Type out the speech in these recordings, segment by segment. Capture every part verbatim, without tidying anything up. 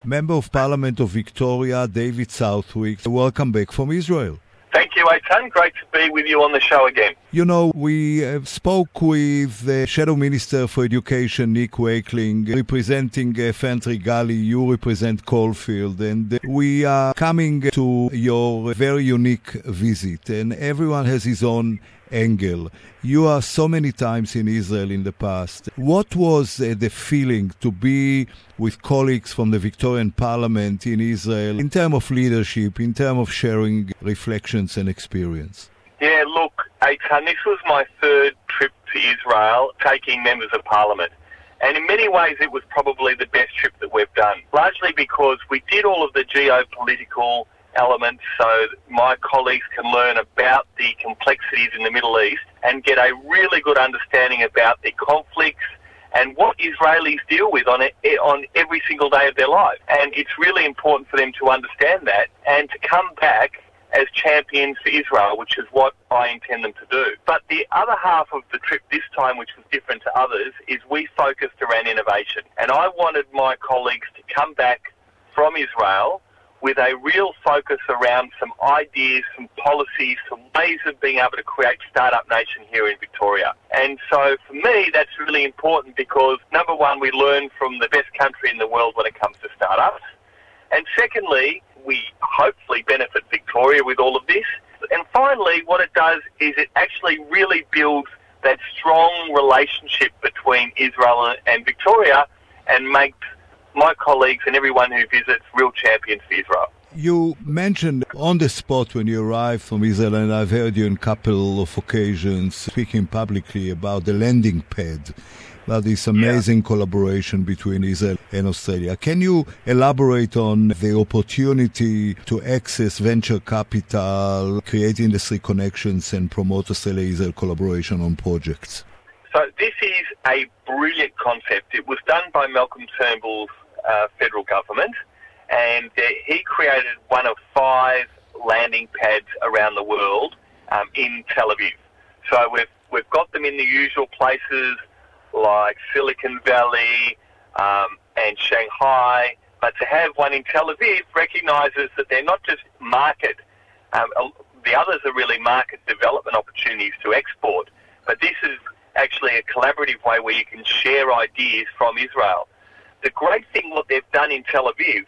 Member of Parliament of Victoria, David Southwick, welcome back from Israel. Thank you, Eitan. Great to be with you on the show again. You know, we uh, spoke with the Shadow Minister for Education, Nick Wakeling, representing uh, Fantry Gully. You represent Caulfield, and uh, we are coming to your very unique visit, and everyone has his own angle. You are so many times in Israel in the past. What was uh, the feeling to be with colleagues from the Victorian Parliament in Israel in terms of leadership, in terms of sharing reflections and experience? Yeah, look, Eitan, this was my third trip to Israel, taking members of Parliament. And in many ways it was probably the best trip that we've done, largely because we did all of the geopolitical elements so my colleagues can learn about the complexities in the Middle East and get a really good understanding about the conflicts and what Israelis deal with on it, on every single day of their life. And it's really important for them to understand that and to come back as champions for Israel, which is what I intend them to do. But the other half of the trip this time, which was different to others, is we focused around innovation. And I wanted my colleagues to come back from Israel with a real focus around some ideas, some policies, some ways of being able to create Startup Nation here in Victoria. And so for me, that's really important because, number one, we learn from the best country in the world when it comes to startups. And secondly, we hopefully benefit Victoria with all of this. And finally, what it does is it actually really builds that strong relationship between Israel and Victoria and makes my colleagues and everyone who visits real champions for Israel. You mentioned on the spot when you arrived from Israel, and I've heard you on a couple of occasions speaking publicly about the landing pad, about this amazing yeah. collaboration between Israel and Australia. Can you elaborate on the opportunity to access venture capital, create industry connections, and promote Australia-Israel collaboration on projects? So this is a brilliant concept. It was done by Malcolm Turnbull's uh, federal government, and uh, he created one of five landing pads around the world um, in Tel Aviv. So we've we've got them in the usual places like Silicon Valley um, and Shanghai, but to have one in Tel Aviv recognises that they're not just market. Um, the others are really market development opportunities to export, but this is actually a collaborative way where you can share ideas from Israel. The great thing what they've done in Tel Aviv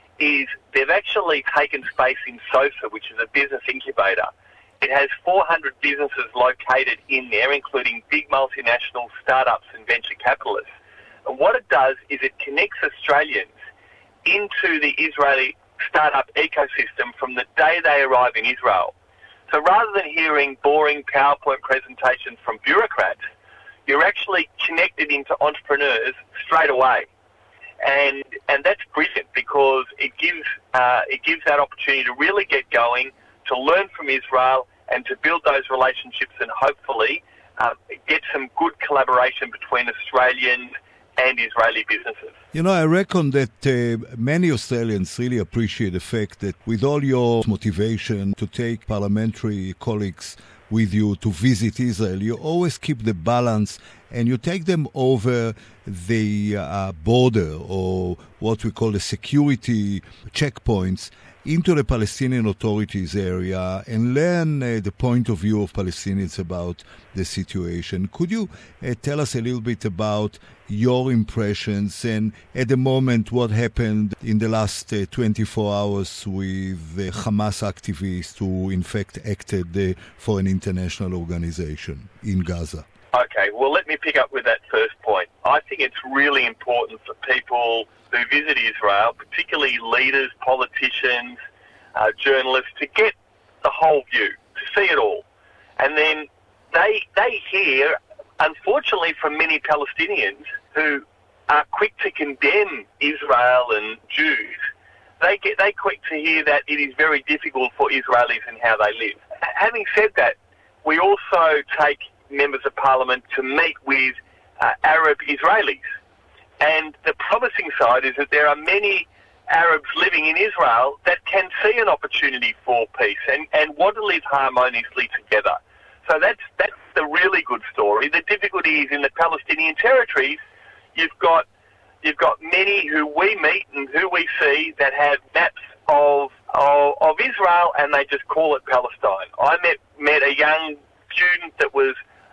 is they've actually taken space in SOSA, which is a business incubator. It has four hundred businesses located in there, including big multinational startups and venture capitalists. And what it does is it connects Australians into the Israeli startup ecosystem from the day they arrive in Israel. So rather than hearing boring PowerPoint presentations from bureaucrats, you're actually connected into entrepreneurs straight away. And and that's brilliant because it gives uh, it gives that opportunity to really get going, to learn from Israel and to build those relationships and hopefully uh, get some good collaboration between Australians and Israeli businesses. You know, I reckon that uh, many Australians really appreciate the fact that with all your motivation to take parliamentary colleagues with you to visit Israel, you always keep the balance and you take them over the uh, border or what we call the security checkpoints into the Palestinian Authorities area and learn uh, the point of view of Palestinians about the situation. Could you uh, tell us a little bit about your impressions and at the moment what happened in the last uh, twenty-four hours with the Hamas activists who in fact acted uh, for an international organization in Gaza? Okay, well let me pick up with that first point. I think it's really important for people who visit Israel, particularly leaders, politicians, uh, journalists, to get the whole view, to see it all. And then they they hear, unfortunately, from many Palestinians who are quick to condemn Israel and Jews, they get they quick to hear that it is very difficult for Israelis and how they live. Having said that, we also take members of parliament to meet with uh, Arab Israelis. And the promising side is that there are many Arabs living in Israel that can see an opportunity for peace and, and want to live harmoniously together. So that's that's the really good story. The difficulty is in the Palestinian territories, you've got you've got many who we meet and who we see that have maps of, of, of Israel, and they just call it Palestine. I met, met a young student that was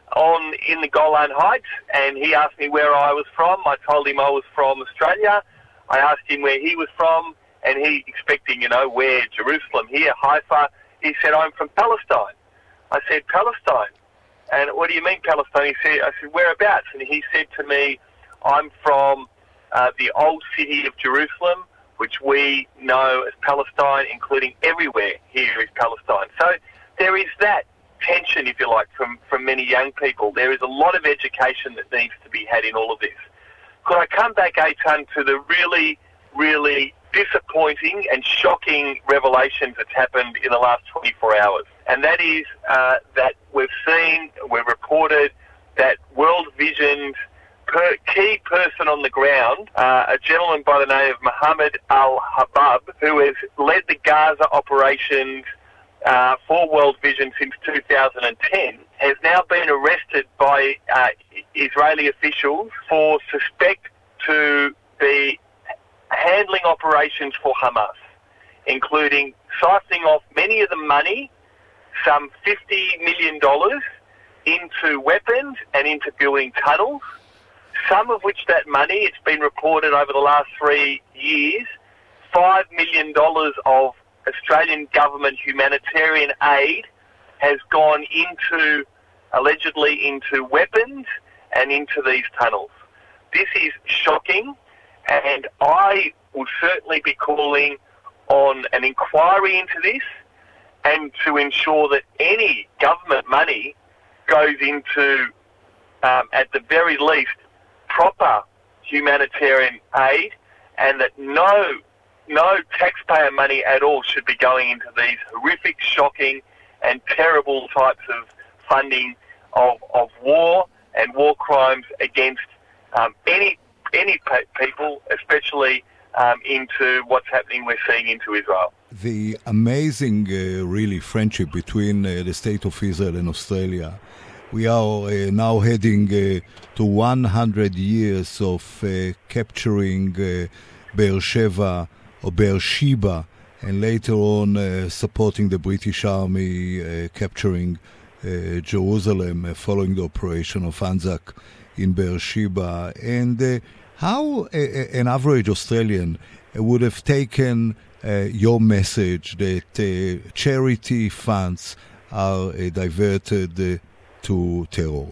on in the Golan Heights, and he asked me where I was from. I told him I was from Australia. I asked him where he was from, and he, expecting, you know, where, Jerusalem, here, Haifa, he said, I'm from Palestine. I said, Palestine? And what do you mean Palestine? He said, I said, whereabouts? And he said to me, I'm from uh, the old city of Jerusalem, which we know as Palestine, including everywhere here is Palestine. So there is that tension, if you like, from, from many young people. There is a lot of education that needs to be had in all of this. Could I come back, Eitan, to the really, really disappointing and shocking revelations that's happened in the last twenty-four hours? And that is uh, that we've seen, we've reported that World Vision's per key person on the ground, uh, a gentleman by the name of Mohammed Al-Habab, who has led the Gaza operations uh, for World Vision since two thousand ten, has now been arrested by uh, Israeli officials for suspect to be handling operations for Hamas, including siphoning off many of the money, some fifty million dollars, into weapons and into building tunnels, some of which that money, it's been reported over the last three years, five million dollars of Australian government humanitarian aid has gone into, allegedly, into weapons and into these tunnels. This is shocking, and I will certainly be calling on an inquiry into this and to ensure that any government money goes into, um, at the very least, proper humanitarian aid, and that no no taxpayer money at all should be going into these horrific, shocking and terrible types of funding of, of war and war crimes against um, any any people, especially um, into what's happening, we're seeing into Israel. The amazing, uh, really, friendship between uh, the State of Israel and Australia. We are uh, now heading uh, to one hundred years of uh, capturing uh, Beersheba or Beersheba, and later on uh, supporting the British Army uh, capturing uh, Jerusalem uh, following the operation of Anzac in Beersheba. And uh, how a, an average Australian would have taken uh, your message that uh, charity funds are uh, diverted uh, to terror?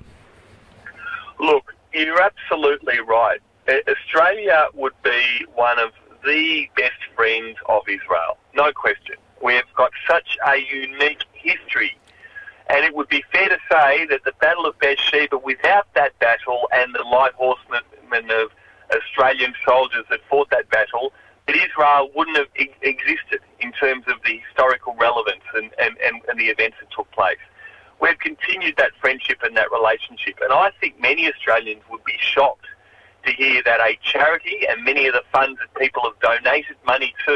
Look, you're absolutely right. Australia would be one of the best friends of Israel, no question. We've got such a unique history, and it would be fair to say that the Battle of Beersheba, without that battle and the light horsemen of Australian soldiers that fought that battle, that Israel wouldn't have e- existed in terms of the historical relevance and, and, and, and the events that took place. We've continued that friendship and that relationship, and I think many Australians would be shocked to hear that a charity, and many of the funds that people have donated money to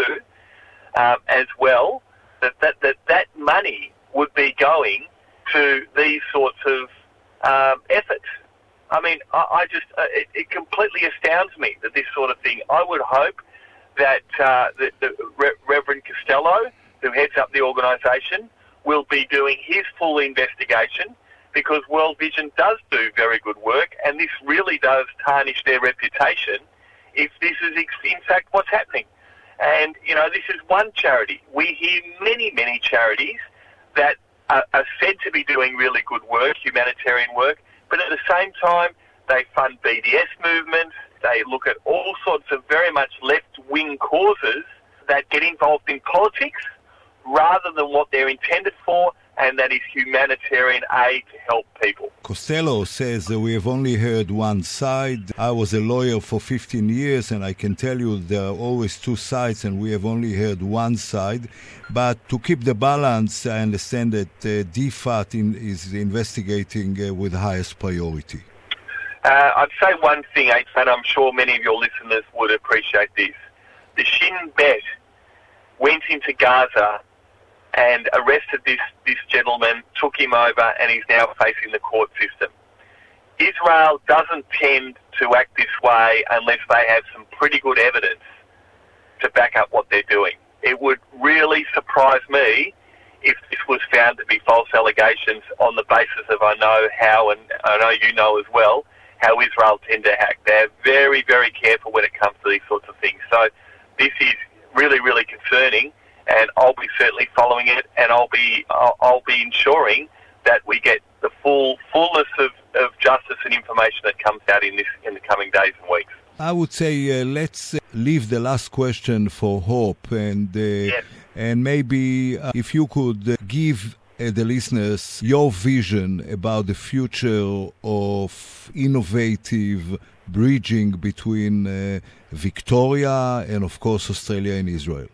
um, as well, that, that that that money would be going to these sorts of um, efforts. I mean, I, I just, uh, it, it completely astounds me that this sort of thing. I would hope that uh, the, the Re- Reverend Costello, who heads up the organisation, will be doing his full investigation, because World Vision does do very good work, and this really does tarnish their reputation if this is in fact what's happening. And, you know, this is one charity. We hear many, many charities that are, are said to be doing really good work, humanitarian work, but at the same time, they fund B D S movements, they look at all sorts of very much left-wing causes that get involved in politics rather than what they're intended for, and that is humanitarian aid to help people. Costello says that we have only heard one side. I was a lawyer for fifteen years, and I can tell you there are always two sides, and we have only heard one side. But to keep the balance, I understand that uh, D F A T in, is investigating uh, with highest priority. Uh, I'd say one thing, and I'm sure many of your listeners would appreciate this. The Shin Bet went into Gaza and arrested this, this gentleman, took him over, and he's now facing the court system. Israel doesn't tend to act this way unless they have some pretty good evidence to back up what they're doing. It would really surprise me if this was found to be false allegations on the basis of I know how, and I know you know as well, how Israel tend to act. They're very, very careful when it comes to these sorts of things. So this is really, really concerning, and I'll be certainly following it, and I'll be I'll, I'll be ensuring that we get the full fullness of, of justice and information that comes out in this in the coming days and weeks. I would say uh, let's uh, leave the last question for Hope, and uh, yes. and maybe uh, if you could uh, give uh, the listeners your vision about the future of innovative bridging between uh, Victoria and, of course, Australia and Israel.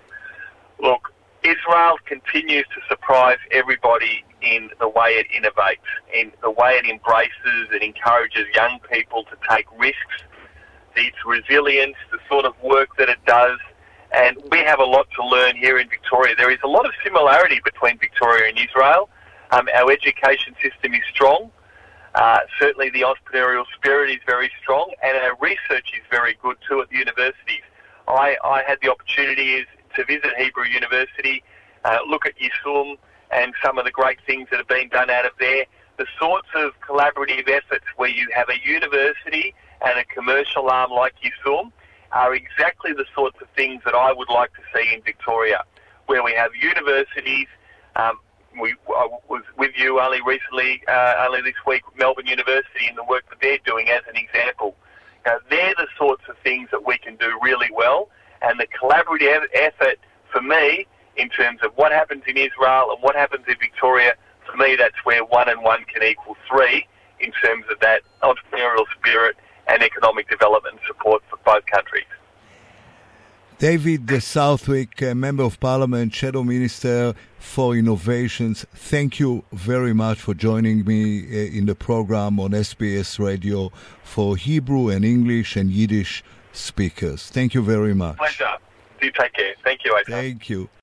Look, Israel continues to surprise everybody in the way it innovates, in the way it embraces and encourages young people to take risks, its resilience, the sort of work that it does. And we have a lot to learn here in Victoria. There is a lot of similarity between Victoria and Israel. Um, our education system is strong. Uh, certainly the entrepreneurial spirit is very strong, and our research is very good too at the universities. I, I had the opportunity to visit Hebrew University, uh, look at Yisum and some of the great things that have been done out of there. The sorts of collaborative efforts where you have a university and a commercial arm like Yisum are exactly the sorts of things that I would like to see in Victoria, where we have universities. Um, we I was with you only recently, uh, only this week, Melbourne University, and the work that they're doing as an example. Now, they're the sorts of things that we can do really well, and the collaborative effort for me, in terms of what happens in Israel and what happens in Victoria, for me that's where one and one can equal three in terms of that entrepreneurial spirit and economic development and support for both countries. David Southwick, uh, Member of Parliament, Shadow Minister for Innovations, thank you very much for joining me uh, in the program on S B S Radio for Hebrew and English and Yiddish speakers. Thank you very much. Pleasure. Do take care. Thank you, Aitan. Thank you.